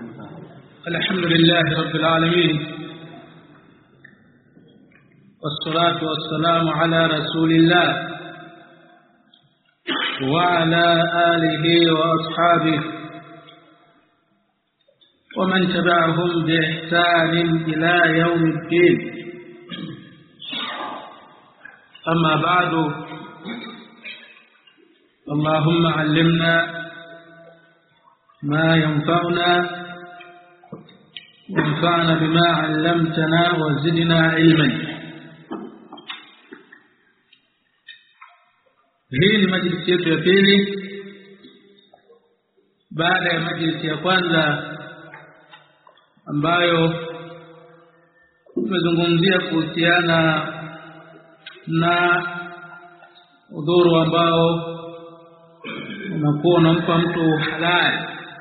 الحمد لله رب العالمين والصلاة والسلام على رسول الله وعلى آله وأصحابه ومن تبعهم بإحسان إلى يوم الدين. أما بعد، اللهم علمنا ما ينفعنا وانفعنا بما علمتنا وزدنا علما. Hii ni majlisi yetu ya pili baada ya majlisi ya kwanza ambayo tumezungumzia kuhusiana na udhuru ambao unakuwa unampa mtu halali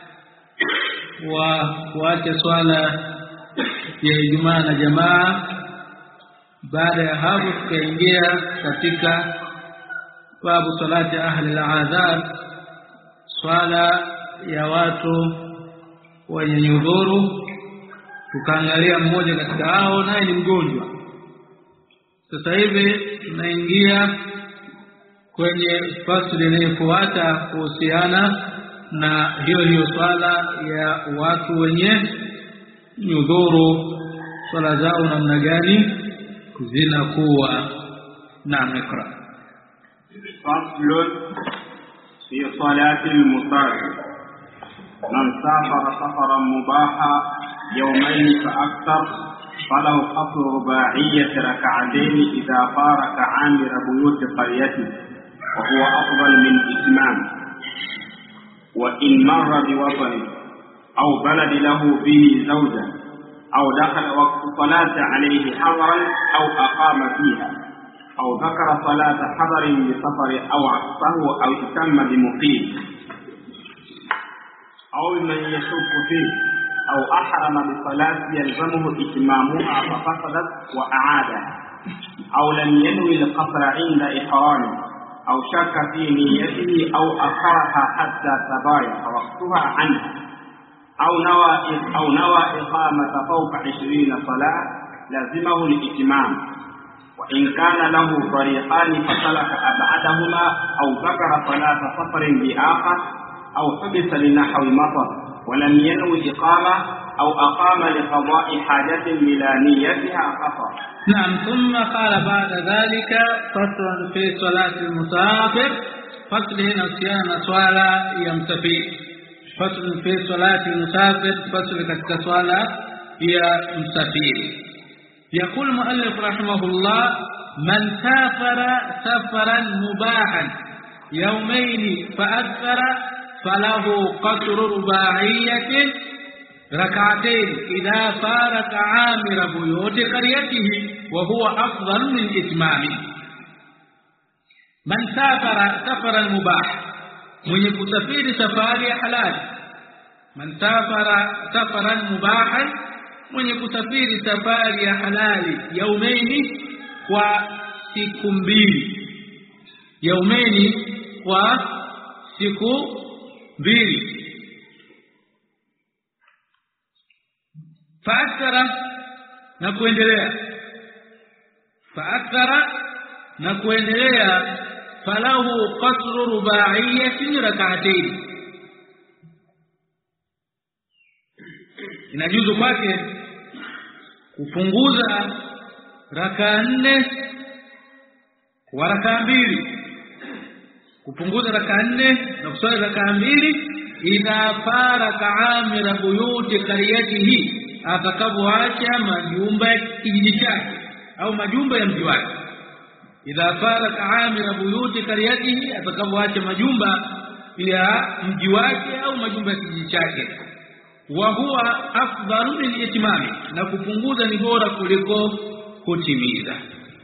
wa kuacha swala ya Ijumaa na jamaa. Baada ya hapo tukaingia katika babu salati ahli al-adhab, swala ya watu wenye udhuru. Tukaangalia mmoja katika hao naye ni mgonjwa. Sasa hivi tunaingia kwenye fasli inayofuata kuhusiana na hiyo swala ya watu wenye udhuru, swala zao namna gani zinakuwa. Naam, ikra. فصل في صلاة المسافر. من سافر سفرا مباحا يومين فأكثر فله قصر رباعية ركعتين إذا فارق عامر بيوت قريته، وهو أفضل من إتمام. وإن مر بوطن أو بلد له به زوجة أو دخل وقت صلاة عليه حضرا أو أقام فيها أو ذكر صلاة حضر بسفر أو عكسه أو اتم بمقيم أو من يشك فيه أو أحرم بصلاة يلزمه إتمامها ففسدت وأعادها، أو لم ينوي القصر عند إحرامه أو شك في نيته أو أخرها حتى تباين وقتها عنه، أو نوى إقامة فوق 20 صلاة لازمه الإتمام. وإن كان له طريقان فسلك أبعدهما أو ذكر صلاة سفر بآخر أو حبس لنحو مطر ولم ينوي إقامة أو أقام لقضاء حاجة بلا نيتها قصر. نعم. ثم قال بعد ذلك فصل في صلاة المسافر. فصل هنا صيانة صلاة يمسافر. فصل في صلاة المسافر، فصل katika swala ya msafiri. يقول المؤلف رحمه الله: من سافر سفرا مباحا يومين فأكثر فله قصر رباعية ركعتين إذا فارق عامر بيوت قريته، وهو أفضل من إتمامه. من سافر سفرا مباحا، من يسافر سفاري حلال. من سافر سفرا مباحا، mwenye kusafiri safari ya halali, yaumaini kwa siku mbili, yaumaini kwa siku mbili, faakthara na kuendelea, faakthara na kuendelea, falahu qasru rubaiyatin rak'atayn, inajuzu kwake kupunguza raka 4 kwa raka 2, kupunguza raka 4 na kuswali raka 2 idha faraka amira buyuti qaryatihi, atakapoacha majumba ya kijiji chake au majumba ya mji wake. Idha faraka amira buyuti qaryatihi, atakapoacha majumba ya mji wake au majumba ya kijiji chake. Wa huwa afdalu min itimami, na kupunguza ni bora kuliko kutimiza.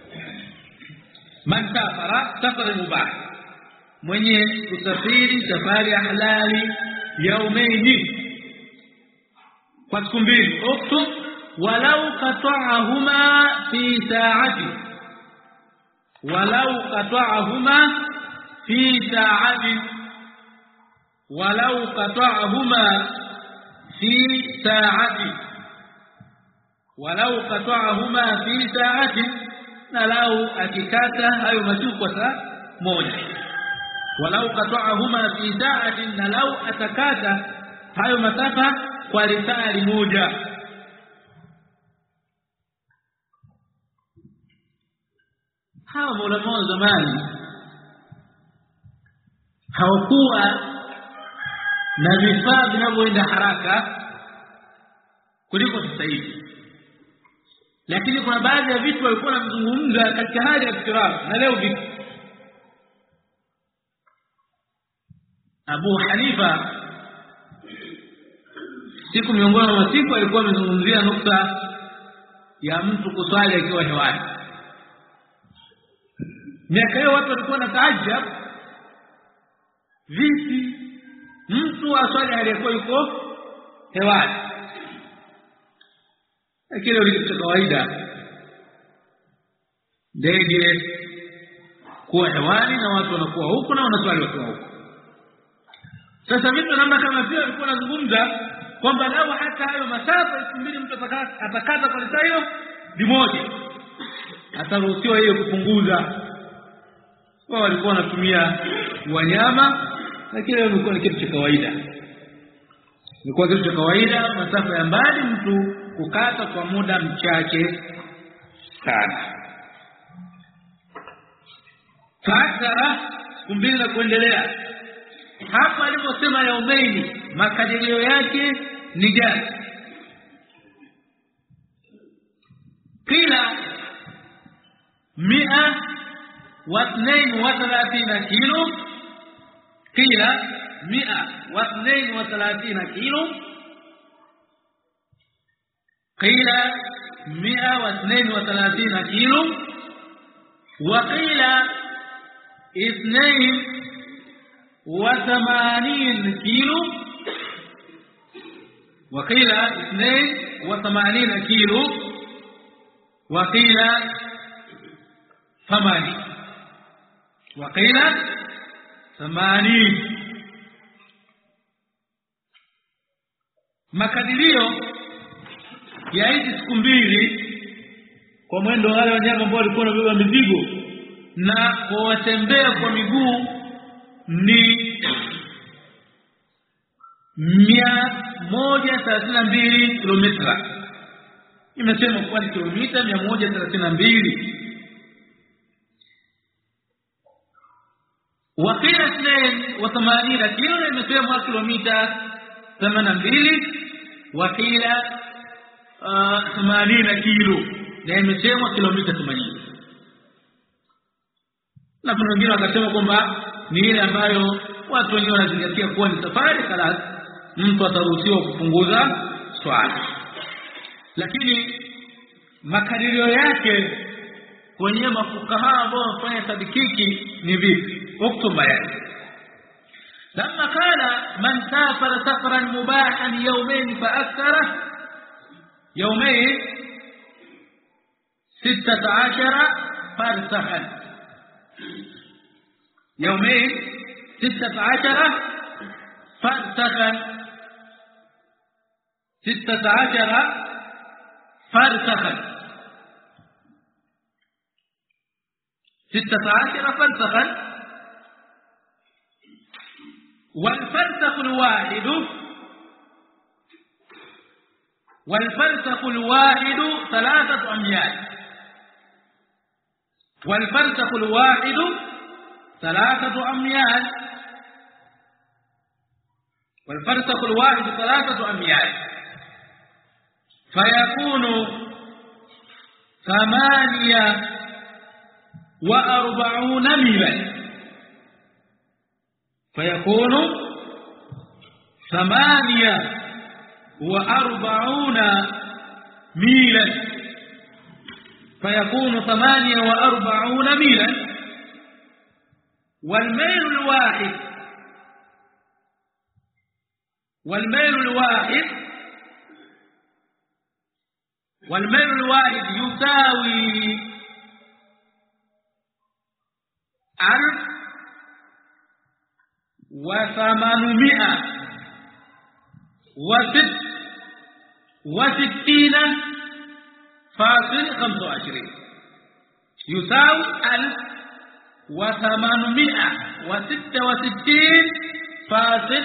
Man safara safara mubah, mwenye kusafiri safari ya halali, yaumaini kwa siku mbili, uktub walau qata'ahuma fi sa'ati, walau qata'ahuma fi sa'ati, walau qata'ahuma fi sa'ati walau qata'ahuma fi sa'ati, na lau akikata hayo masiku kwa saa moja. Walau qata'ahuma fi sa'ati, na lau atakata hayo masafa kwa saa moja. Hawa maulama wa zamani hawakuwa na vifaa vinavyoenda haraka kuliko sasa hivi, lakini kuna baadhi ya vitu walikuwa wanazungumza katika hali ya ikhtilaf, na leo vipi. Abu Hanifa siku miongoni mwa masiku alikuwa amezungumzia nukta ya mtu kuswali akiwa hewani. Miaka hiyo watu walikuwa na taajab, vipi mtu aswali aliyekuwa yuko hewani? Lakini ni kitu kawaida ndege kuwa hewani na watu wanakuwa huko na wanaswali watu huko. Sasa vitu namna kama vile alikuwa anazungumza kwamba lao hata hayo masafa 2000 mtu atakata kwa saa hiyo ni moja, ataruhusiwa hiyo kupunguza. Wao walikuwa wanatumia wanyama, lakini leo ilikuwa ni kitu cha kawaida. Ilikuwa kitu cha kawaida masafa ya mbali mtu kukata kwa muda mchache sana. Fakara kumbili kuendelea. Hapa aliposema yaumaini, makadirio yake ni gani? Kila 132 kilo, kila 132 kilo, qila 132 kilo, wa qila 82 kilo, wa qila 82 kilo, wa qila 80 وقيل 80. Makadirio ya hizi siku mbili kwa mwendo wale wanyama ambao walikuwa wanabeba mizigo na kuwatembea kwa miguu ni 132 kilomita. Imesema kwa kilomita 132. وقيل 82 كيلو يمثل كيلومتر 82 وقيل 80 كيلو يمثل kilomita 80. Na kuna wengine wakasema kwamba ni ile ambayo watu wengi wanazingatia kuwa ni safari kala mtu ataruhusiwa kupunguza swala. Lakini makadirio yake kwenye mafukaha ambao wanafanya tadkiki ni vipi? اكتب بيان. لما قال من سافر سفرا مباحا يومين فأكثر، يومين 16 فرسخا، يومين 16 فرسخا، 16 فرسخا، 16 فرسخا. والفرسخ الواحد 3 أميال، والفرسخ الواحد 3 أميال، والفرسخ الواحد 3 أميال، فيكون 48 ميلا، فيكون 48 ميلا، فيكون 48 ميلا. والميل الواحد، والميل الواحد، والميل الواحد يساوي 1806 وستين فاصل 25 يساوي 1866 فاصل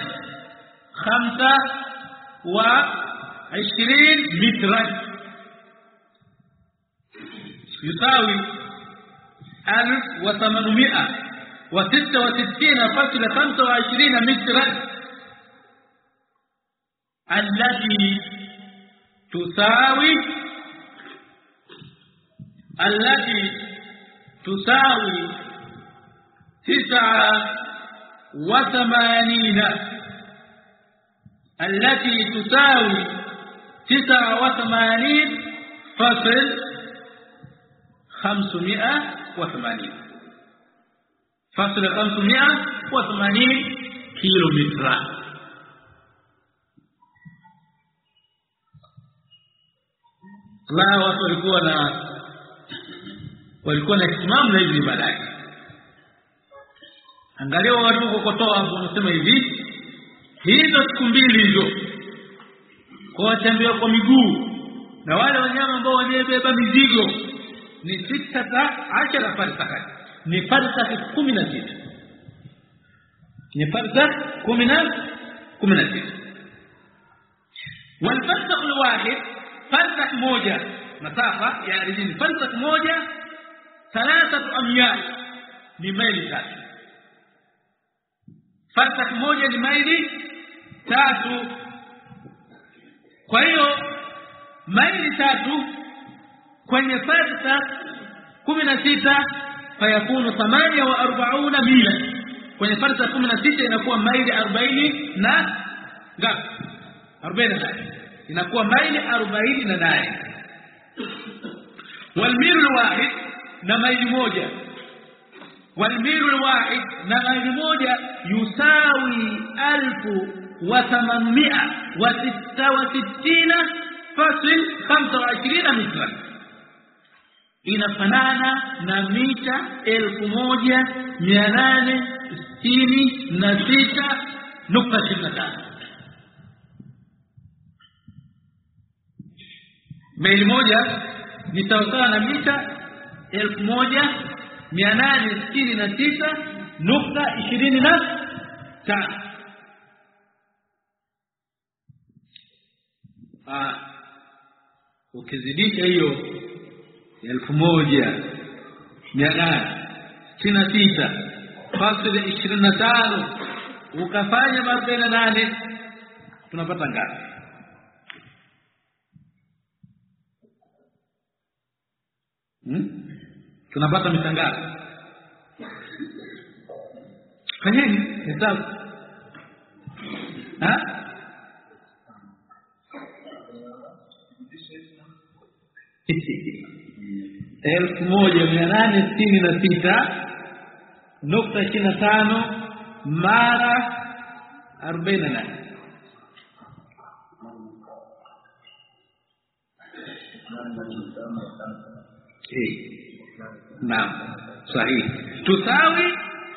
25 مترا يساوي 1866 فاصل 25 مترا التي تساوي 89 التي تساوي 89 فاصل 580 فاصل 580 كيلومتر. la watu walikuwa na ihtimamu na hizi ibada. Angalia watu kokotoa hapo wanasema hivi, hizo siku mbili hizo kwa watembea kwa miguu na wale wanyama ambao wanabeba mizigo ni 16 farsakh, ni farsakh 16, ni farsakh 16. والفرسخ الواحد فرسخ موجة مسافة يعني فرسخ موجة 3 أميال لميل 3. فرسخ موجة لميل 3. kwa hiyo maili 3 kwenye farsa 16 fayakunu 48 mila. Kwenye farsa 16 inakuwa maili 40 na ngapi? 48 inakuwa maili 48. والميل الواحد na maili moja, والميل الواحد na maili moja yusawi 1866 فاصل 25 مترا, inafanana na mita 1866.25. maili moja ni sawa na mita 1866.25. ukizidisha hiyo 1866.25 ukafanya 48 tunapata ngapi? Tunapata mita ngapi? Fanyeni hesabu. Elfu 1866.25 mara 48. Naam, sahihi. Tusawi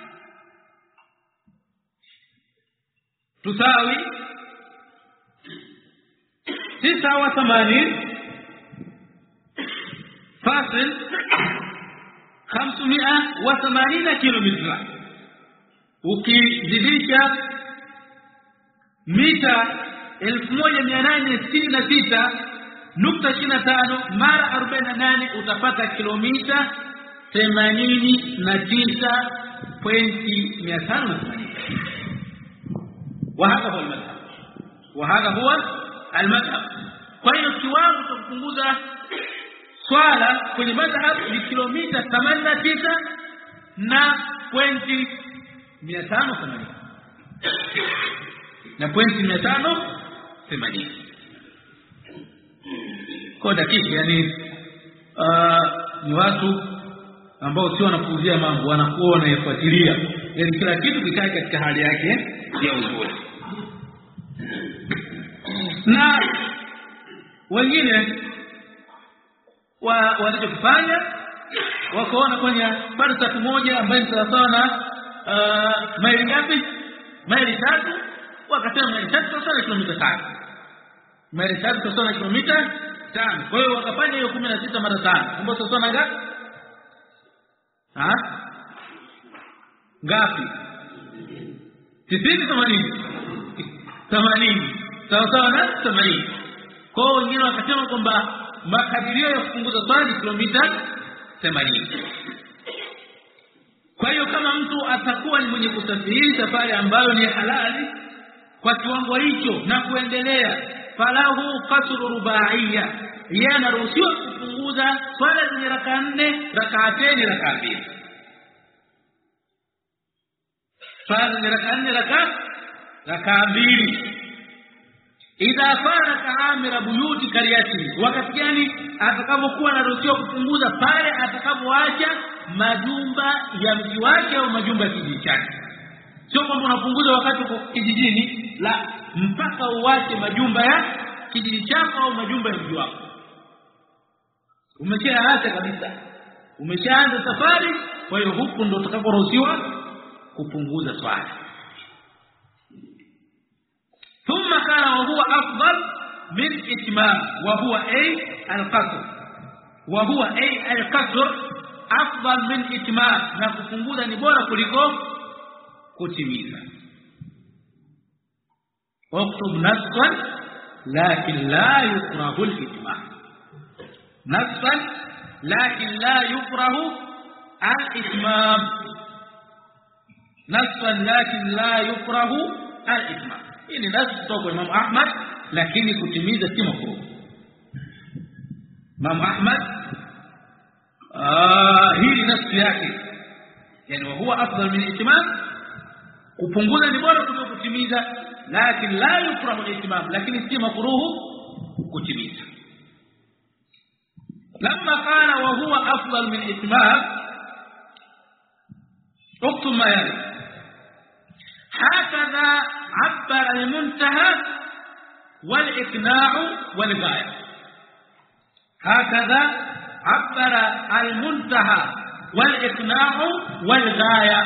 89 فاصل 580 kilomita. ukizidisha mita 1866.25 mara 48 utapata kilomita 89.580. وهذا هو المذهب. kwa hiyo kiwango cha kupunguza swala kwenye madhhab ni kilomita 89 na pointi 580 na pointi 580 kwa dakika. Yani ni watu ambao sio wanapuuzia mambo, wanakuwa wanayafuatilia, yani kila kitu kikae katika hali yake ya uzuri. Na wengine wanachofanya wakaona kwenye farsa moja ambayo ni sawa na maili ngapi? Maili 3. wakasema maili 3 sawa na kilomita 5. maili 3 sawa na kilomita 5. Kwa hiyo wakafanya hiyo 16 mara 5 ambapo sawa na ngapi? 80 sawa na 80. Kwa hiyo wengine wakasema kwamba makadirio ya kupunguza swala ni kilomita 80. Kwa hiyo kama mtu atakuwa ni mwenye kusafiri safari ambayo ni halali kwa kiwango hicho na kuendelea, falahu qasru rubaiya, yeye anaruhusiwa kupunguza swala zenye raka 4 rak'atayn raka 2. Swala zenye raka 4 raka 2 idha faraka amira buyuti kariyati, wakati gani atakapokuwa anaruhusiwa kupunguza? Pale atakapoacha majumba ya mji wake au majumba ya kijiji chake. Sio kwamba unapunguza wakati uko kijijini, la, mpaka uache majumba ya kijiji chako au majumba ya mji wako. Umeshaacha kabisa, umeshaanza safari, kwa hiyo huko ndo utakaporuhusiwa kupunguza swala. ثم كان وهو أفضل من إتمام وهو القصر، وهو القصر أفضل من إتمام، na kupunguza ni bora kuliko kutimiza. اكتب نصا لكن لا يكره الإتمام، نصا لكن لا يكره الإتمام، نصا لكن لا يكره الإتمام. Hii ni nasi kutoka Imam Ahmad, lakini kutimiza si makruh. Imam Ahmad hii ni nasi yake, yani huwa afdal min ihtimam, kupunguza ni bora kuliko kutimiza, lakini la yukrahu al-ihtimam, lakini si makruh kutimiza. Lamma qala wa huwa afdal min ihtimam, اكتب ما يلي: هكذا عبر المنتهى والإقناع والغاية. هكذا عبر المنتهى والإقناع والغاية.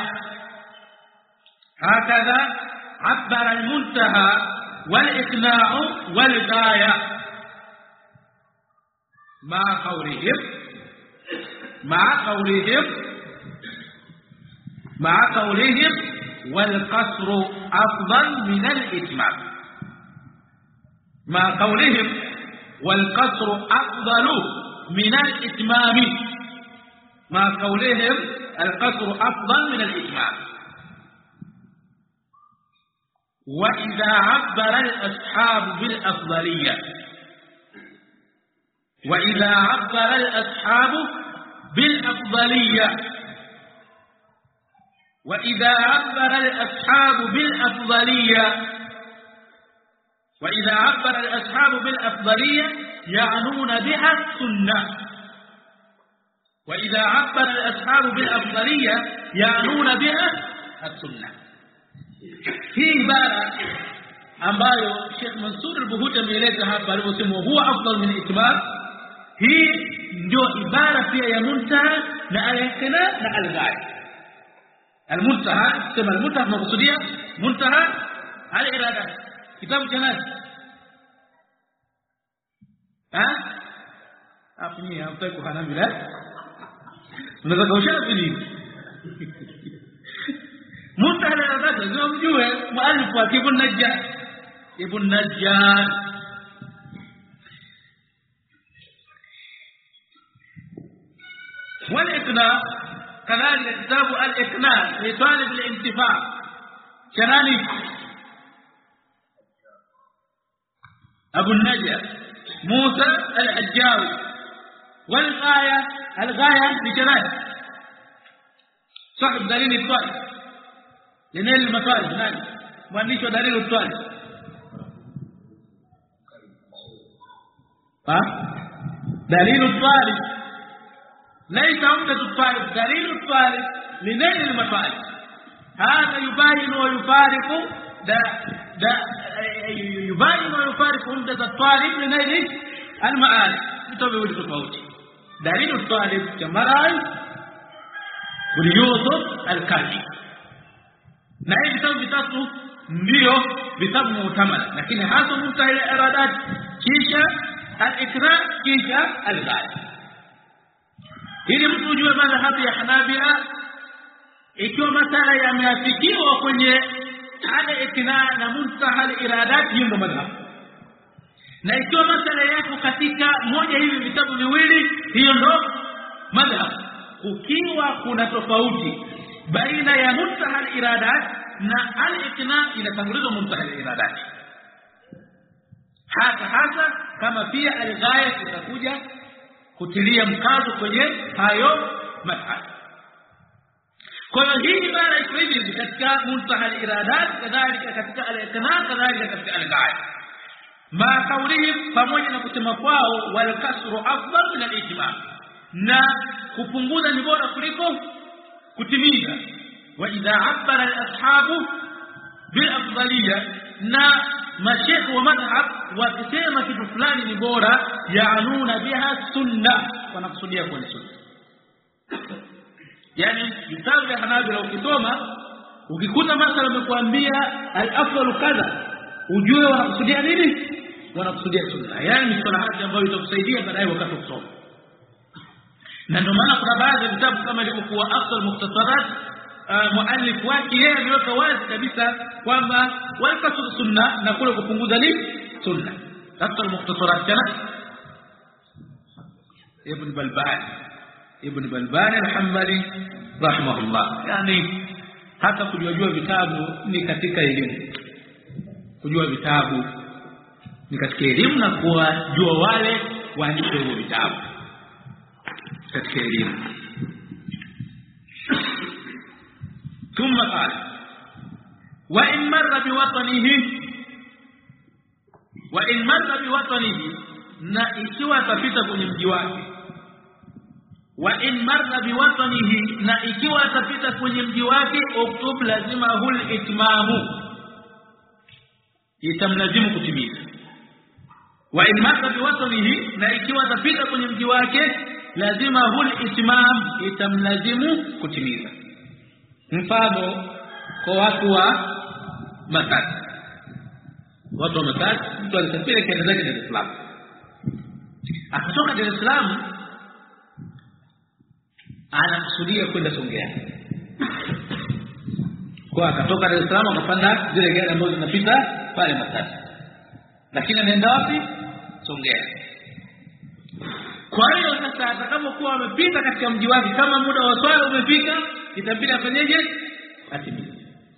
هكذا عبر المنتهى والإقناع والغاية مع قولهم والقصر أفضل من الإتمام، مع قولهم والقصر أفضل من الإتمام، مع قولهم القصر أفضل من الإتمام. وإذا عبر الأصحاب بالأفضلية، وإذا عبر الأصحاب بالأفضلية، وإذا عبر الأصحاب بالأفضلية، وإذا عبر الأصحاب بالأفضلية يعنون بها السنة، وإذا عبر الأصحاب بالأفضلية يعنون بها السنة. هي عبارة ambayo Sheikh Mansur al-Buhuti ameeleza hapa aliposema huwa afdal min itmam. Hii ndio ibara pia ya muntaha na al-ihtina na al-ghaya. المنتهى كما المنتهى مقصودية منتهى الإرادة كتاب جنات أفني أفتكو هنا بلا نذكر وشنا فيني منتهى الإرادة زي ما بيجوا مؤلف ابن نجار، ابن نجار. والإقناع كذلك كتاب الإقناع لطالب الانتفاع كناني أبو النجار موسى الحجاوي. والغاية لجنان صاحب دليل الطالب لنيل المطالب، ناني مؤنيش دليل الطالب دليل الطالب ليس عمدة الطالب، دليل الطالب لنيل المطالب. هذا يباين ويفارق يباين ويفارق عمدة الطالب لنيل المعارف بتوبه التفاوت. دليل الطالب كمراي وليوسف الكافي نعيد بتوبه ndio vitabu muhtamala, lakini hasa muntaha iradat kisha al-ghaya. Ili mtu ujue madhhabu ya Hanabila, ikiwa masala yameafikiwa kwenye al-itina na muntaha al-iradat, hiyo ndo madhhabu. Na ikiwa masala yako katika moja hivi vitabu viwili, hiyo ndo madhhabu. Ukiwa kuna tofauti baina ya muntaha al-iradat na al-itina, inatangulizwa muntaha al-iradat. Hasa kama pia al-ghaya itakuja kutilia mkazo kwenye hayo madhhabu. Kwa hiyo hii ibara iko hivi katika muntaha al-iradat, kadhalika katika al-itina, kadhalika katika al-ghaya. Ma kaulihim, pamoja na kusema kwao wal kasru afdal min al-ijma', na kupunguza ni bora kuliko kutimiza. Wa idha abbara al-ashabu bil afdaliyya, na mashekh wa madhhab wakisema kitu fulani ni bora, yaanuna biha sunna, wanakusudia kwa sunna. Yani vitabu vya Hanabila ukisoma, ukikuta masala umekuambia al-afdal kadha, ujue wanakusudia nini? Wanakusudia sunna. Yani ni salahati ambayo itakusaidia baadaye wakati kusoma. Na ndio maana kuna baadhi ya vitabu kama ilivyokuwa afdal mukhtasarat, muallif wake yeye aliweka wazi kabisa kwamba walkasru sunna na kule kupunguza ni sunna. Afdal mukhtasarat kana Ibn Balbani al-Hanbali rahimahullah. Yani hata kujua vitabu ni katika elimu. Kujua vitabu ni katika elimu, na kuwajua wale waandishi wa vitabu katika elimu. ثم قال وإن مر بوطنه na ikiwa atapita kwenye mji wake. Wa in marra biwatanihi, na ikiwa atapita kwenye mji wake, uktub lazima hul itmamu, itamlazimu kutimiza. Wa in marra biwatanihi, na ikiwa atapita kwenye mji wake, lazima hul itmam, itamlazimu kutimiza. Mfano kwa watu wa Matatu. Watu wa Matatu, mtu alisafiri kwenda zake Dar es Salaam. Akatoka Dar es Salaam anakusudia kwenda Songea. Kwa akatoka Dar es Salaam akapanda zile gari ambazo zinapita pale Matatu. Lakini anaenda wapi? Songea. Kwa hiyo sasa atakapokuwa amepita katika mji wake, kama muda wa swala umefika, itabidi afanyeje? Atimize.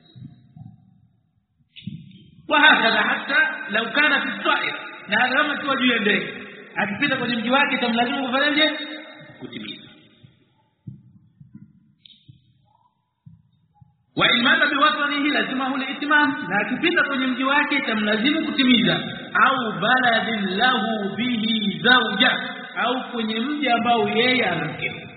وهكذا حتى لو كان في الطائر، na kama tu juu ya ndege akipita kwenye mji wake itamlazimu kufanyaje? Kutimiza. Wa imana biwatanihi lazima huli itimam, na akipita kwenye mji wake itamlazimu kutimiza. Au baladin lahu bihi zawja, au kwenye mji ambao yeye ana mke.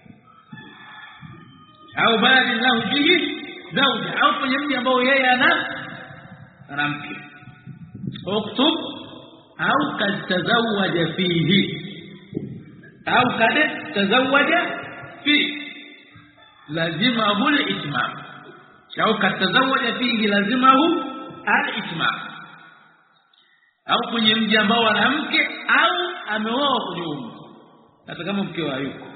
Au baladin lahu bihi zawja, au kwenye mji ambao yeye ana mke. Uktub au kad tazawaja fihi, au kad tazawaja fi, lazima hul itmam. Au kad tazawaja fihi lazimahu al-itmam, au kwenye mji ambao ana mke au ameoa kwenye mji, hata kama mke hayuko,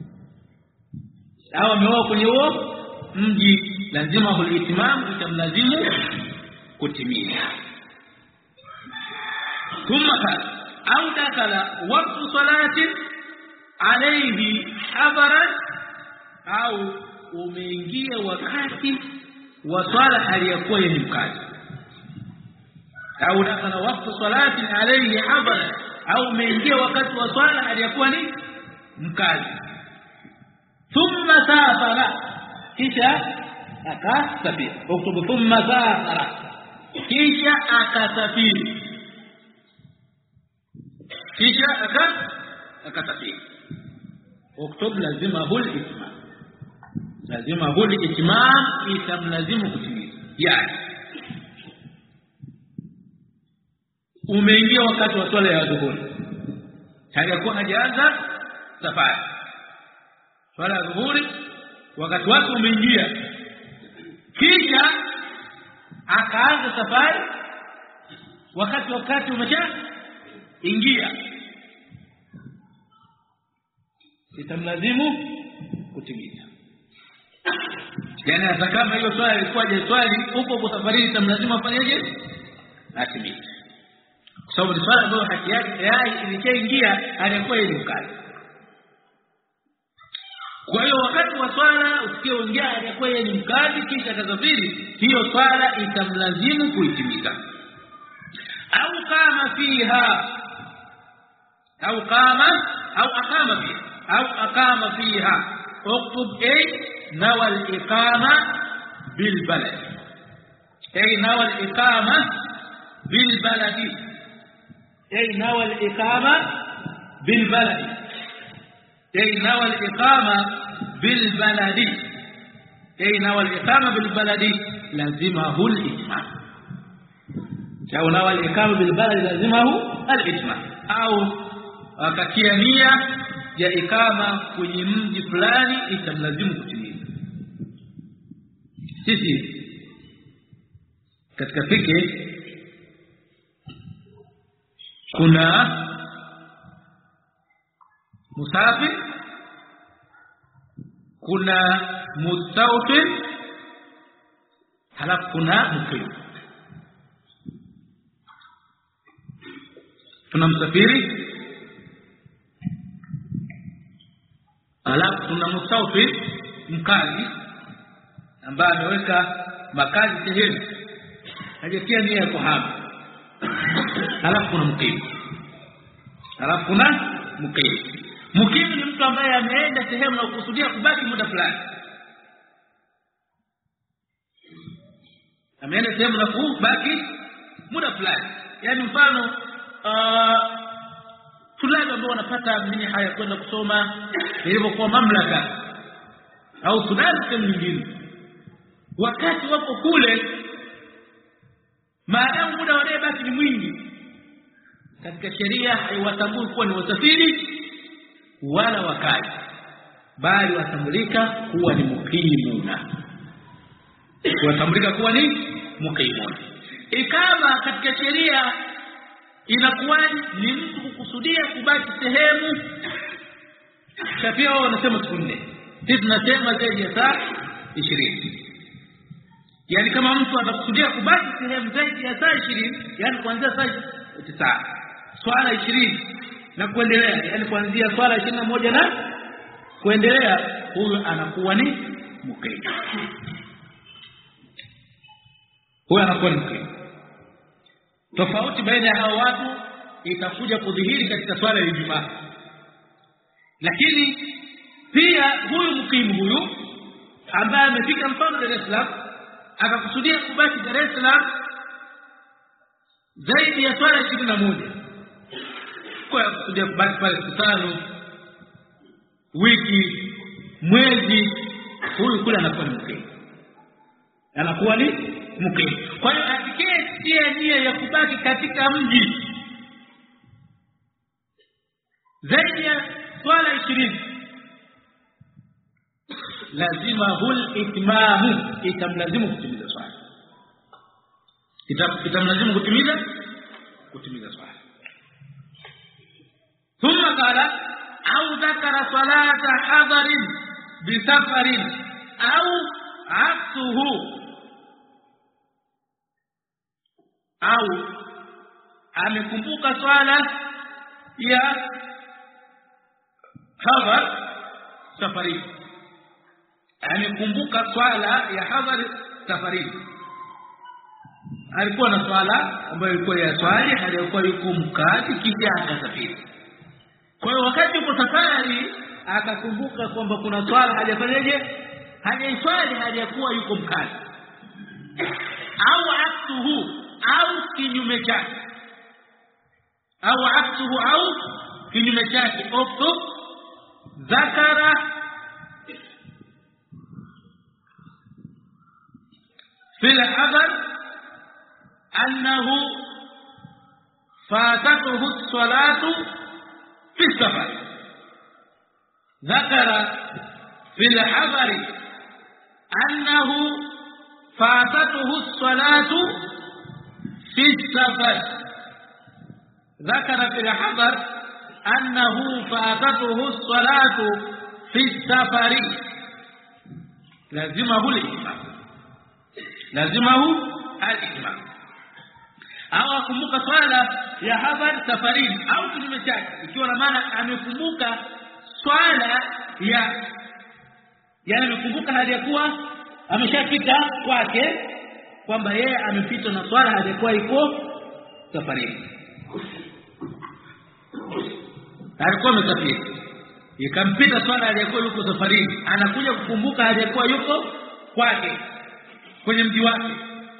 au ameoa kwenye huo mji, lazima hul itmam, itamlazimu kutimiza. ثم قال au dakala waqtu salatin alayhi habaran, au umeingia wakati wa swala aliyokuwa ni mkazi. Au dakala waqtu salatin alayhi habaran, au umeingia wakati wa swala aliyokuwa ni mkazi. Thumma safara, kisha akasafiri. Uktubu thumma safara, kisha akasafiri. Kisha akasafiri. Uktub lazima hul itmam, lazima hul itmam, itamlazimu kutimiza. Yani umeingia wakati wa swala ya dhuhuri, hajakuwa hajaanza safari. Swala ya dhuhuri wakati wake umeingia, kisha akaanza safari wakati umesha ingia. itamlazimu kutimiza. Yani hata kama hiyo swali ilikuwa je swali upo safarini itamlazimu afanyeje? Atimize. Kwa sababu ni swala ambayo haki yake ilikaingia alikuwa ile mkali. Kwa hiyo wakati wa swala ukiongea alikuwa yeye ni mkali kisha akasafiri, hiyo swala itamlazimu kuitimiza. Au aqama fiha اكتب نوى الإقامة بالبلد نوى الإقامة بالبلد لازمه الإتمام أو نوى الإقامة بالبلد لازمه الإتمام أو akakiania ya ikama kwenye mji fulani itamlazimu kutimiza. Sisi katika fikhi kuna musafir, kuna mustawfir, halafu kuna muqim. Tuna msafiri, alafu tuna mustawfir mkazi ambaye ameweka makazi sehemu hajatia nia ya kuhama. Alafu kuna muqim. Muqim ni mtu ambaye ameenda sehemu na kukusudia kubaki muda fulani. Ameenda sehemu na kubaki muda fulani. Yaani mfano fulani ambao wanapata minha ya kwenda kusoma ilivyokuwa mamlaka au Sudan sehemu nyingine, wakati wapo kule maadamu muda wale basi ni mwingi, katika sheria haiwatambui kuwa ni wasafiri wala wakazi, bali watambulika kuwa ni muqimuna. Ikama katika sheria inakuwa ni mtu kukusudia kubaki sehemu. Shafia wao wanasema siku 4, sisi tunasema zaidi ya saa 20. Yani kama mtu atakusudia kubaki sehemu zaidi ya saa 20, yani kuanzia saa 9 swala 20 na kuendelea, yani kuanzia swala 21 na kuendelea, huyo anakuwa ni muqim. Tofauti baina ya hao watu itakuja kudhihiri katika swala ya Ijumaa. Lakini pia huyu muqim huyu ambaye amefika mfano Dar es Salaam akakusudia kubaki Dar es Salaam zaidi ya swala 21, kwa kusudia kubaki pale siku 5, wiki, mwezi, huyu kule anakuwa ni muqim. Kwa hiyo atakayetia nia ya kubaki katika mji zaidi ya swala 20 lazima hul itmamu, itamlazimu kutimiza swala. Itamlazimu kutimiza swala. Thumma qala au dhakara salata hadarin bi safarin au aksuhu, au amekumbuka swala ya hadhar safari, amekumbuka swala ya hadhar safari, alikuwa na swala ambayo ilikuwa ya swali alikuwa yuko mkazi kisha akasafiri. Kwa hiyo wakati yuko safari akakumbuka kwamba kuna swala hajaiswali hajakuwa yuko mkazi, au aksuhu au kinyume chake, oktub zakara fil hadar annahu fatatuhu as-salatu fi safar. Zakara fil hadar annahu fatatuhu as-salatu في السفر. ذكر في الحضر annahu fatatuhu as-salatu fi safari, lazimahu al-itmam, lazimahu al-itmam. Au akumbuka swala ya hadhar safarini au kinyume chake, ikiwa na maana amekumbuka swala yani amekumbuka hali ya kuwa ameshapita kwake, kwamba yeye amepita na swala hali ya kuwa iko safarini, alikuwa amesafiri ikampita swala hali ya kuwa yuko safarini, anakuja kukumbuka hali ya kuwa yuko kwake kwenye mji wake,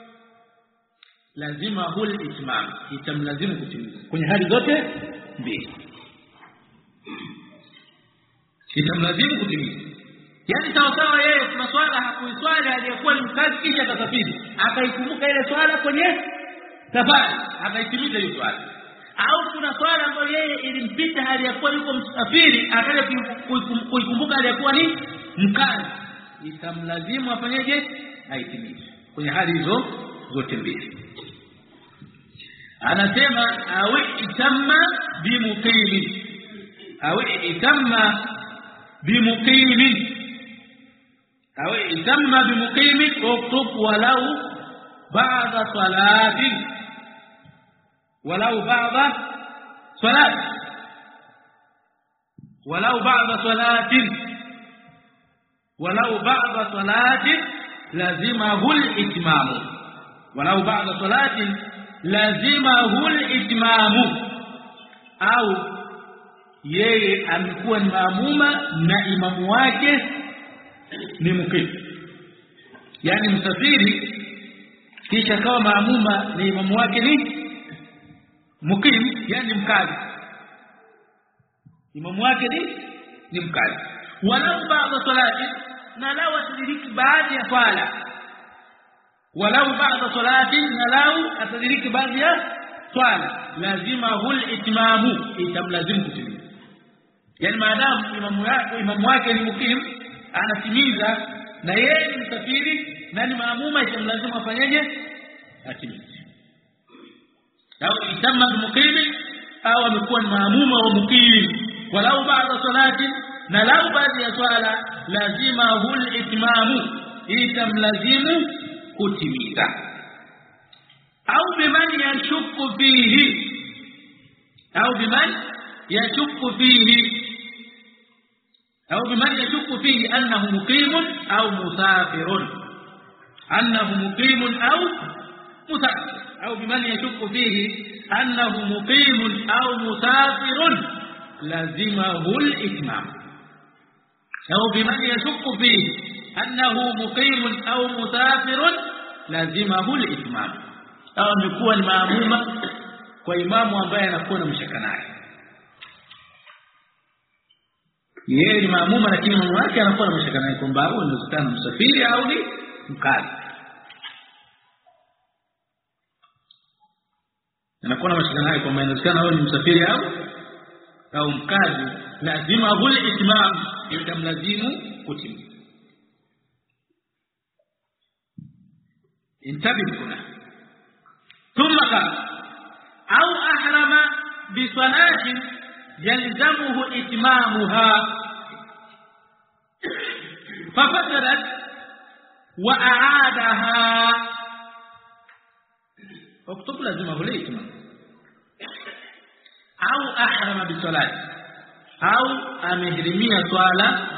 lazima hul itmam, itamlazimu kutimiza kwenye hali zote mbili, itamlazimu kutimiza. Yani sawa yeye kuna swala hakuiswali aliyekuwa ni mkazi, kisha akasafiri akaikumbuka ile swala kwenye safari akaitimiza hiyo swala, au kuna swala ambayo yeye ilimpita hali ya kuwa yuko msafiri akaja kuikumbuka hali ya kuwa ni mkazi, itamlazimu afanyeje? Aitimize kwenye hali hizo zote mbili. Anasema au itamma bimuqimin, au itamma bimuqimin, au itamma bimuqimin uktub walau ba'da salatin, walau ba'da salat, walau ba'da salatin, walau ba'da salatin lazimahu al-itmam, walau ba'da salatin lazimahu al-itmam. Au yeye amekuwa ni maamuma na imamu wake ni mukim, yani msafiri, kisha kama maamuma na imamu wake ni mukim, yani mkazi, imamu wake ni mkazi. Walau ba'da salati, na law atadiriki baadhi ya swala, walau ba'da salati, na law atadiriki baadhi ya swala, lazima hul itmamu, itamlazimu kutimiza. Yani maadamu imamu wake ni mukim anatimiza, na yeye ni msafiri na ni maamuma, itamlazimu afanyeje? Atimize. Au itamma bimuqim, au amekuwa ni maamuma wa mukim, walau ba'da salati, na lau baadhi ya swala, lazima hul itmamu, itamlazimu kutimiza. Au biman yashukku fihi, au biman yashukku fihi, au biman yashukku fihi annahu muqimun au musafirun, annahu muqimun au musafir, au biman yashukku fihi annahu muqimun au musafirun lazimahu al-itmam, au biman yashukku fihi annahu muqimun au musafirun lazimahu al-itmam. Au amekuwa ni maamuma kwa imamu ambaye anakuwa na mshaka naye, yeye ni maamuma lakini imamu wake anakuwa na mshaka naye kwamba huyo ni msafiri au ni mkazi, anakuwa na mshaka naye kwamba inawezekana huyo ni msafiri au mkazi, lazima hul itmam, itamlazimu kutimiza. Intabihu kuna ثم قال أو أحرم بصلاة يلزمه إتمامها ففسدت وأعادها، اكتب لازمه الإتمام. أو أحرم بصلاة، أو أمهرمية صلاة،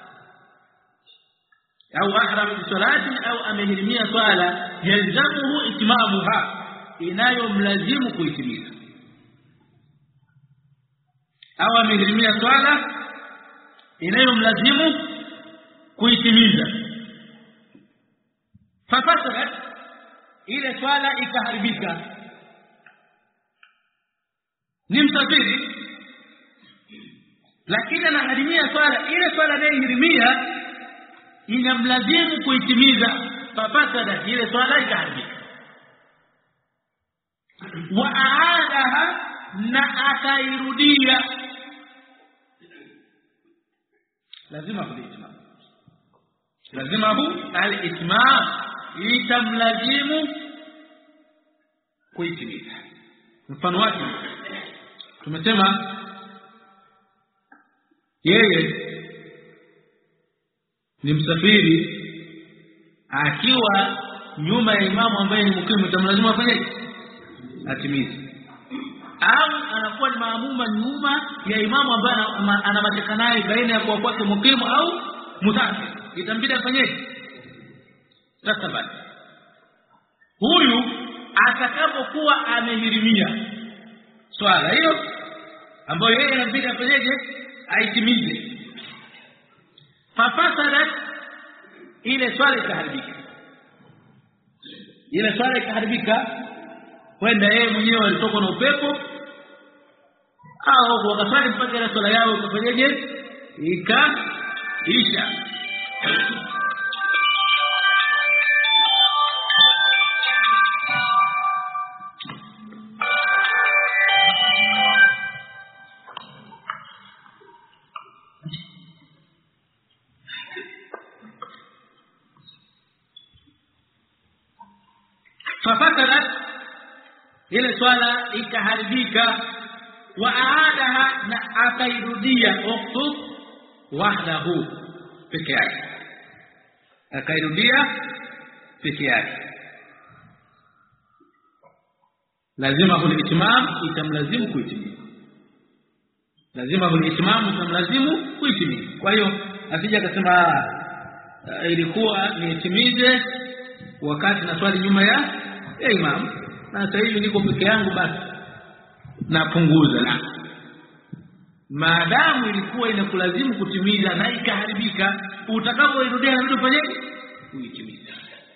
أو أحرم بصلاة أو أمهرمية صلاة يلزمه إتمامها، inayomlazimu kuitimiza. Au amehirimia swala inayomlazimu kuitimiza, fafasadat, ile swala ikaharibika. Ni msafiri lakini anahirimia swala, ile swala anayohirimia inamlazimu kuitimiza, fafasadat, ile swala ikaharibika. Waaadaha, na akairudia, lazima al-itmam, lazima al-itmam, itamlazimu kuitimiza. Mfano wake tumesema yeye ni msafiri akiwa nyuma ya imamu ambaye ni mukimu, itamlazimu afanye atimize. Au anakuwa ni maamuma nyuma ya imamu ambaye ana mashaka naye baina ya kuwa kwake mukimu au musafiri, itambidi afanye. Sasa basi huyu atakapokuwa amehirimia swala hiyo ambayo yeye inabidi afanyeje, aitimize, fafasadat, ile swala ikaharibika. Ile swala ikaharibika kwenda yeye mwenyewe alitoka na upepo, au wakaswali mpaka ile swala yao ikafanyeje, ikaisha. ففسدت ile swala ikaharibika, wa aadaha, na akairudia uktub wahdahu, peke yake, akairudia peke yake. Lazima hulitimam, itamlazimu kuitimia. Lazima hulitimam, itamlazimu kuitimia. Kwa hiyo asije akasema ilikuwa niitimize wakati na swali nyuma ya imam, na sasa hivi niko peke yangu basi napunguza. La, maadamu ilikuwa inakulazimu kutimiza na ikaharibika, utakapoirudia na ndio fanye uitimize.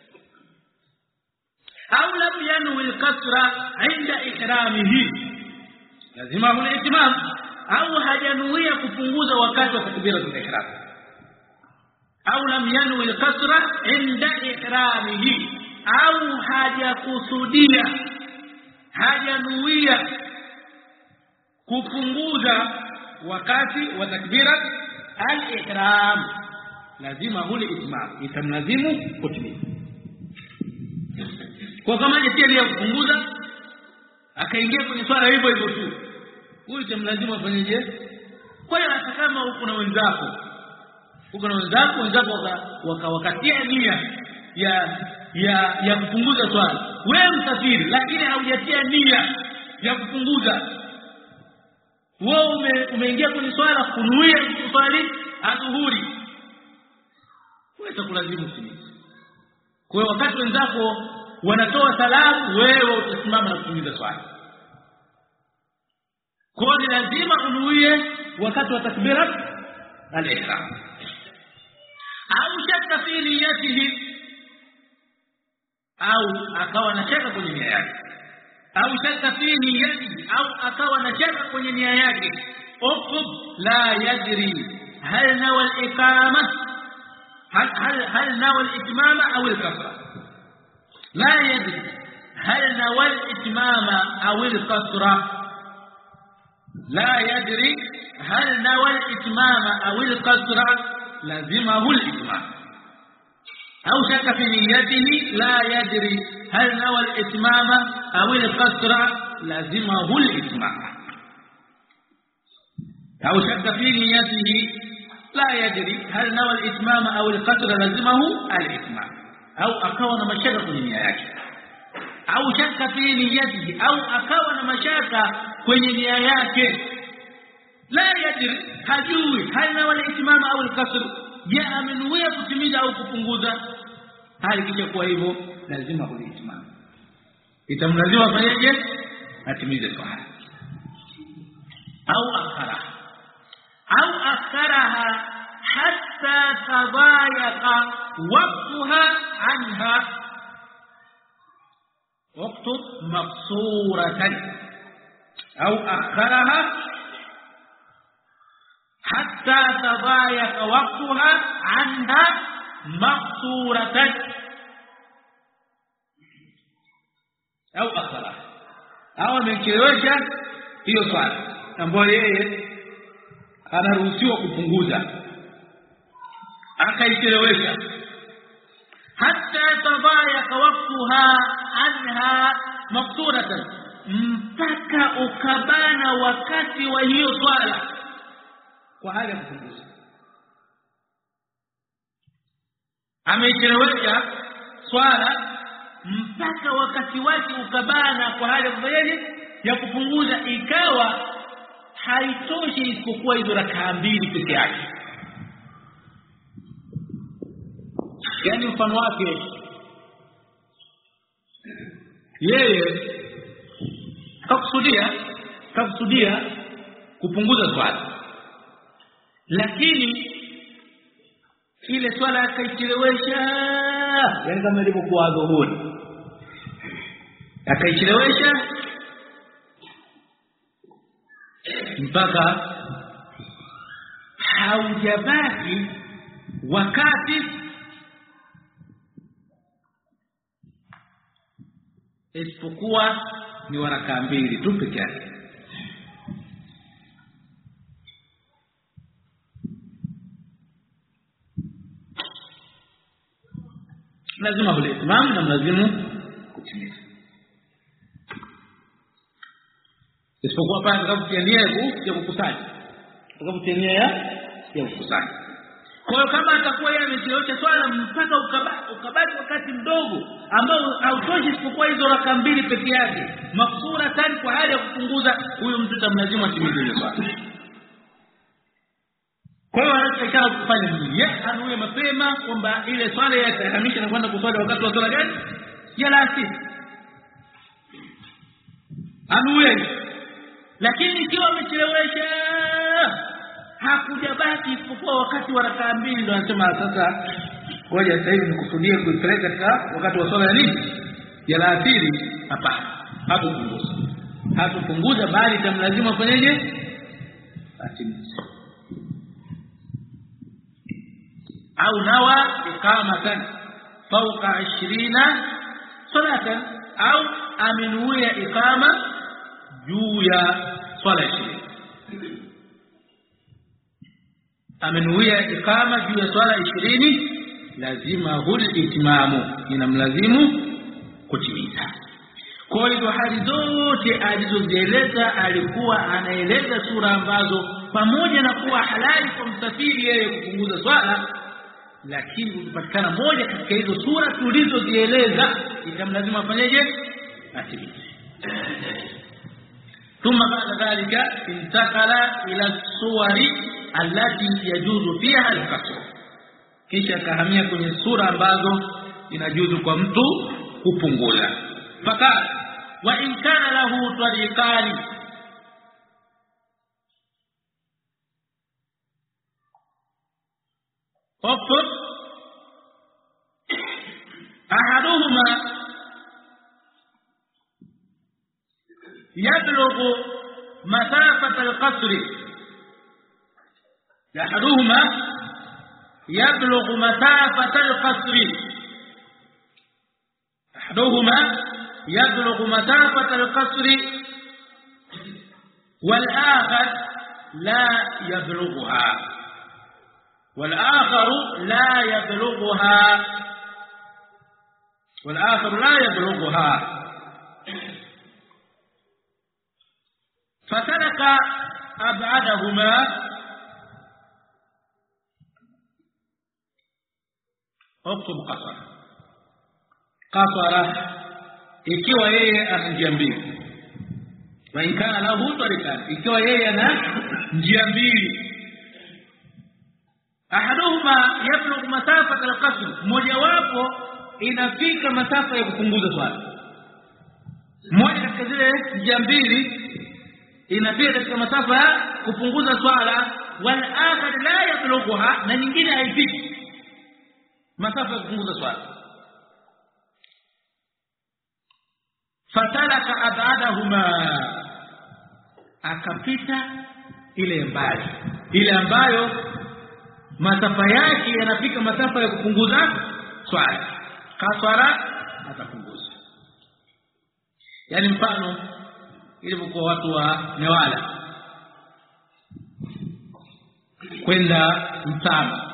Au lam yanwi al-kasra 'inda ihramihi, lazima hule itimam, au hajanuia kupunguza wakati wa takbiratul ihram. Au lam yanwi al-kasra 'inda ihramihi, au hajakusudia, hajanuia kupunguza wakati wa takbirat al-ihram, lazima huli itmam, itamlazimu kutimiza. Kwa kama je pia kupunguza akaingia kwenye swala hivyo hivyo tu, huyu itamlazimu afanyeje? Kwa hiyo hata kama uko na wenzako, wakatia nia ya kupunguza swala, wewe msafiri lakini haujatia nia ya kupunguza, wewe umeingia kwenye swala kunuia kuswali adhuhuri, wewe itakulazimu kutimiza. Kwa hiyo wakati wenzako wanatoa salamu, wewe utasimama na kutimiza swala. Kwa hiyo lazima unuie wakati wa takbirat al-ihram. Au shaka fi niyatihi, au akawa na shaka kwenye nia yake. Au shaka fi niyatihi, au akawa na shaka kwenye nia yake. Uqub la yadri hal nawa al-iqama hal nawa al-itmama au al-kasra. La yadri hal nawa al-itmama au al-kasra. لا يدري هل نوى الإتمام أو القصر، لازمه الإتمام. أو شك في نيته، لا يدري هل نوى الإتمام أو القصر، لازمه الإتمام. أو شك في نيته، لا يدري هل نوى الإتمام أو القصر، لازمه الإتمام. أو أكون مشاكل في نيته، au shaka fi niyatihi, au akawa na mashaka kwenye nia yake. La yadri, hajui hana wala itimama au al-kasr, je amenuia kutimiza au kupunguza. Hali kisha kwa hivyo lazima kulitimama, itamlazimu afanyeje? Atimize swala. Au akharaha hatta tadayaqa waqtaha anha. اكتب مقصورة أو أخرها حتى تضايق وقتها عنها مقصورة أو أخرها أو من كيوشا hiyo swala ambayo yeye anaruhusiwa kupunguza akaichelewesha, hatta tadayaka waqtaha anha maqsuratan, mpaka ukabana wakati wa hiyo swala, kwa hali ya kupunguza. Amechelewesha swala mpaka wakati wake ukabana kwa hali ya kufanyaje, ya kupunguza, ikawa haitoshi isipokuwa hizo rakaa mbili peke yake. Yani mfano wake yeye kakusudia kupunguza swala, lakini ile swala akaichelewesha, yani kama ilivyokuwa dhuhuri, akaichelewesha mpaka haujabaki wakati isipokuwa ni waraka mbili tu peke yake. Lazima ule imam na mlazimu kutimiza, isipokuwa pale atakapotia nia ya kukusanya, ya kukusanya. Kwa hiyo kama atakuwa yeye amechelewesha swala mpaka ukabaki wakati mdogo ambao hautoshi isipokuwa hizo raka mbili peke yake, mafsura tani kwa hali ya kupunguza, huyo mtu tamlazimu atimize ile swala. Kwa hiyo anataka kufanya nini? Anuie mapema kwamba ile swala yatahamisha na kwenda kuswali wakati wa swala gani? Ya alasiri. Anuie. Lakini ikiwa amechelewesha hakujabaki isipokuwa wakati wa rakaa mbili, ndio anasema sasa ngoja sasa hivi nikusudie kuipeleka katika wakati wa swala ya nini? Ya alasiri. Hapana. Hatupunguza bali tamlazimu afanyeje? Atimize. Au nawa iqamatan fawqa 20 salatan, au amenuia iqama juu ya swala 20. Amenuia iqama juu ya swala 20, lazima hul itmamu, inamlazimu kutimiza. Kwa hiyo hali zote alizozieleza alikuwa anaeleza sura ambazo pamoja na kuwa halali kwa msafiri yeye kupunguza swala, lakini ukipatikana moja katika hizo sura tulizozieleza itamlazimu afanyeje? Atimize. Thumma baada dhalika intakala ila suwari allati yajuzu fiha al-qasr, kisha kahamia kwenye sura ambazo inajuzu kwa mtu kupunguza. Faka wa in kana lahu tariqani, اكتب احدهما يبلغ مسافة القصر، احدهما يبلغ مسافة القصر، احدهما يبلغ مسافة القصر والآخر لا يبلغها، والآخر لا يبلغها، فترك أبعدهما اكتب قصر ikiwa yeye ana njia mbili, wa in kana lahu tariqan, ikiwa yeye ana njia mbili, ahaduhuma yablugh masafata al-qasr, moja wapo inafika masafa ya kupunguza swala, moja katika zile njia mbili inafika katika masafa ya kupunguza swala, wal akhar la yablughuha, na nyingine haifiki masafa ya kupunguza swala. Fatalaka abadahuma, akapita ile mbali, ile ambayo masafa yake yanafika masafa ya kupunguza swala, kasara atapunguza. Yani mfano ilivyokuwa watu wa Newala kwenda Mtama,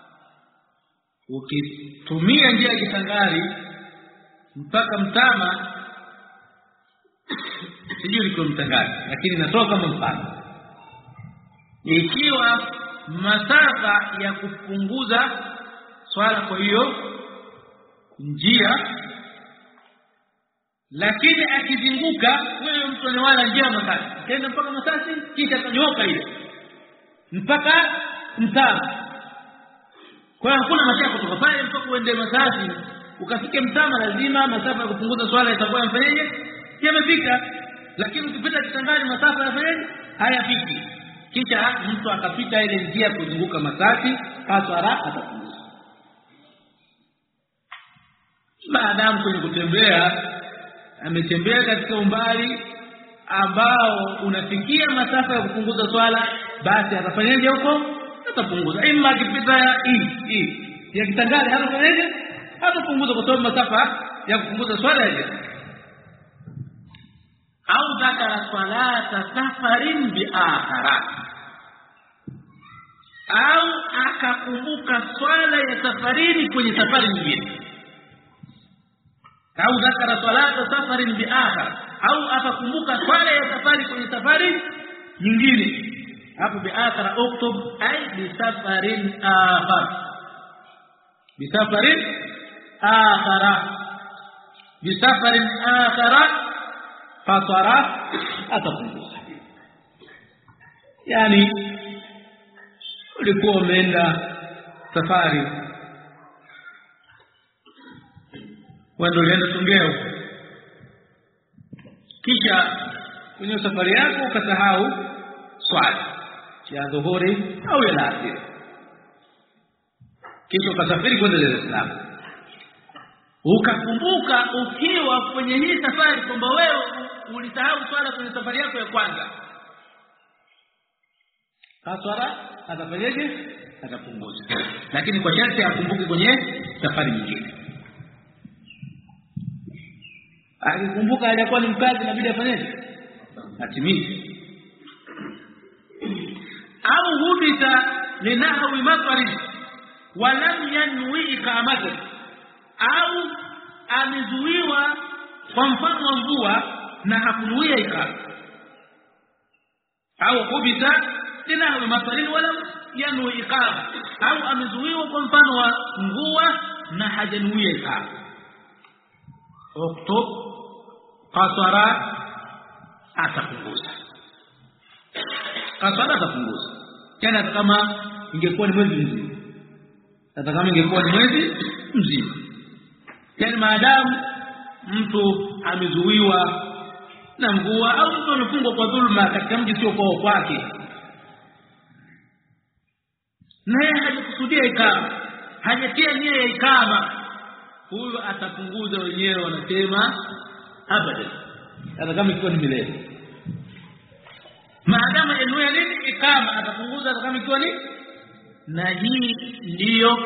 ukitumia njia ya Kisangari mpaka Mtama, sijui liko Mtangani lakini natoka kama mfano, ikiwa masafa ya kupunguza swala kwa hiyo njia, lakini akizunguka wewe mtu anawala njia Masasi, tena mpaka Masasi kisha kanyoka ile mpaka Mtama. Kwa hiyo hakuna mashaka kutoka pale mpaka uende Masasi ukafike Mtama, lazima masafa ya kupunguza swala itakuwa yafanyaje? Yamefika. Lakini ukipita Kitangani masafa yafanyaje? Hayafiki. Kisha mtu akapita ile njia kuzunguka Masasi, kaswara atapunguza. Maadamu kwenye kutembea ametembea katika umbali ambao unafikia masafa ya kupunguza swala, basi atafanyaje huko? Atapunguza. Ima akipita hii ya Kitangani hatafanyaje? Hatapunguza kwa sababu masafa ya kupunguza swala ile. Au dhakara salata safarin biakhara, au akakumbuka swala ya safarini kwenye safari nyingine. Au dhakara salata safarin biakhara, au akakumbuka swala ya safari kwenye safari nyingine. Hapo biakhara uktub ay bisafarin akhar, bisafarin akhara, bisafarin akhara fasara atapunguza. Yani ulikuwa umeenda safari, wendo ulienda Songea, kisha kwenye safari yako ukasahau swala ya dhuhuri au ya alasiri, kisha ukasafiri kwenda Dar es Salaam, ukakumbuka ukiwa kwenye hii safari kwamba wewe ulisahau swala kwenye safari yako ya kwanza, kaswara atafanyaje? Atapunguza. Lakini kwa sharti akumbuke kwenye safari nyingine. Akikumbuka alikuwa ni mkazi, inabidi afanyaje? Atimize. Au hubita linahwi matari wa lam yanwi iqamata, au amezuiwa kwa mfano wa mvua na hakunuia ikama. Au hubita linahwi matari wa lam yanwi iqama, au amezuiwa kwa mfano wa mvua na hajanuia ikama. Uktub qasara atapunguza. Kaswala atapunguza. Tena kama ingekuwa ni mwezi mzima, hata kama ingekuwa ni mwezi mzima, yani maadamu mtu amezuiwa na mvua au mtu amefungwa kwa dhulma katika mji sio kwa kwake, naye hajakusudia ikama, hajatia nia ya ikama, huyo atapunguza. Wenyewe wanasema abadan, hata kama ikiwa ni milele, maadamu eneo nini ikama atapunguza hata kama ikiwa ni. Na hii ndiyo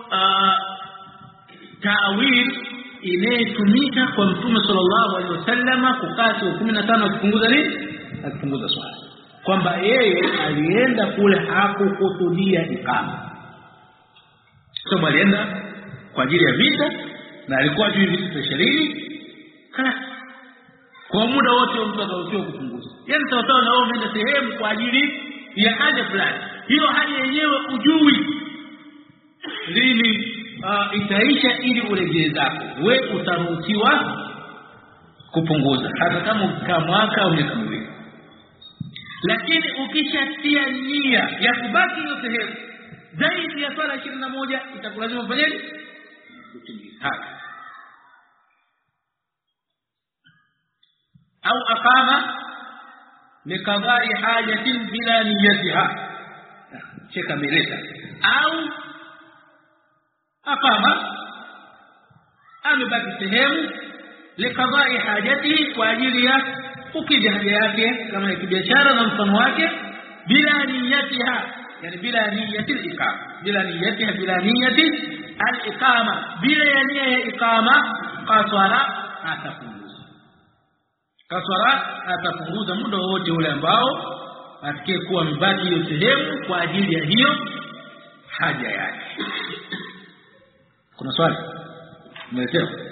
ta'wil inayotumika kwa Mtume sallallahu alaihi wasallam kukaa 15 akipunguza nini? Akipunguza swala, kwamba yeye alienda kule hakukusudia ikama, sababu alienda kwa ajili ya vita na alikuwa juu vita vya sheria. Kwa muda wote mtu ataruhusiwa kupunguza. Yani sawa na wewe umeenda sehemu kwa ajili ya haja fulani, hiyo haja yenyewe ujui lini itaisha ili urejee zako, wewe utaruhusiwa kupunguza hata kama ukikaa mwaka au miaka miwili. Lakini ukishatia nia ya kubaki hiyo sehemu zaidi ya swala 21 itakulazimu ufanyeje? Utimize. Au aqama likadai hajatin bila niyatiha, cheka meleta. Au aqama amebaki sehemu likadai hajati, kwa ajili ya kukidhi haja yake kama ya kibiashara na mfano wake, bila niyatiha, yani bila niyati al-iqama, bila niyatiha, bila niyati al-iqama, bila nia ya iqama, kaswara atapunguza. Kaswara atapunguza muda wote ule ambao atakaye kuwa mbaki hiyo sehemu kwa ajili ya hiyo haja yake. Kuna swali? Umeelewa?